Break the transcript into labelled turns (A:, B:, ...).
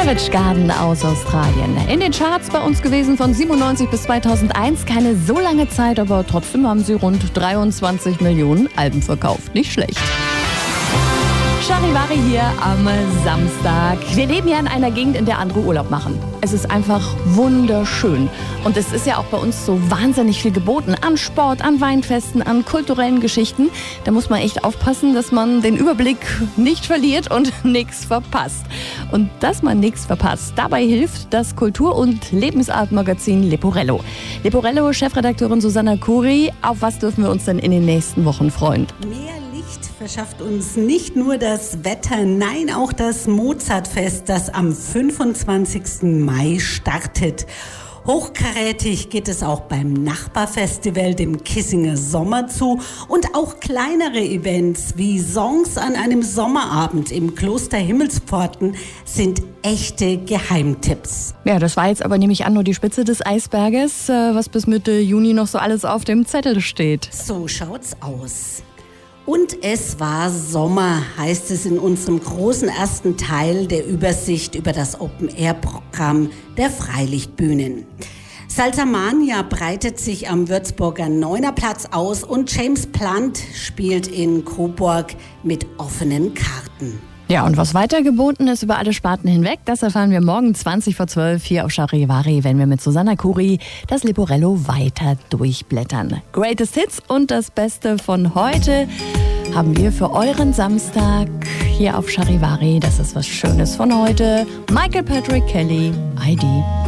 A: Savage Garden aus Australien. In den Charts bei uns gewesen von 97 bis 2001. Keine so lange Zeit, aber trotzdem haben sie rund 23 Millionen Alben verkauft. Nicht schlecht. Charivari hier am Samstag. Wir leben ja in einer Gegend, in der andere Urlaub machen. Es ist einfach wunderschön. Und es ist ja auch bei uns so wahnsinnig viel geboten. An Sport, an Weinfesten, an kulturellen Geschichten. Da muss man echt aufpassen, dass man den Überblick nicht verliert und nichts verpasst. Und dass man nichts verpasst, dabei hilft das Kultur- und Lebensartmagazin Leporello. Leporello-Chefredakteurin Susanna Kuri, auf was dürfen wir uns denn in den nächsten Wochen freuen?
B: Verschafft uns nicht nur das Wetter, nein, auch das Mozartfest, das am 25. Mai startet. Hochkarätig geht es auch beim Nachbarfestival, dem Kissinger Sommer, zu. Und auch kleinere Events wie Songs an einem Sommerabend im Kloster Himmelspforten sind echte Geheimtipps.
A: Ja, das war jetzt aber, nehme ich an, nur die Spitze des Eisberges, was bis Mitte Juni noch so alles auf dem Zettel steht.
B: So schaut's aus. Und es war Sommer, heißt es in unserem großen ersten Teil der Übersicht über das Open-Air-Programm der Freilichtbühnen. Salsamania breitet sich am Würzburger Neunerplatz aus und James Blunt spielt in Coburg mit offenen Karten.
A: Ja, und was weiter geboten ist über alle Sparten hinweg, das erfahren wir morgen 20 vor 12 hier auf Charivari, wenn wir mit Susanna Kuri das Leporello weiter durchblättern. Greatest Hits und das Beste von heute haben wir für euren Samstag hier auf Charivari. Das ist was Schönes von heute. Michael Patrick Kelly, ID.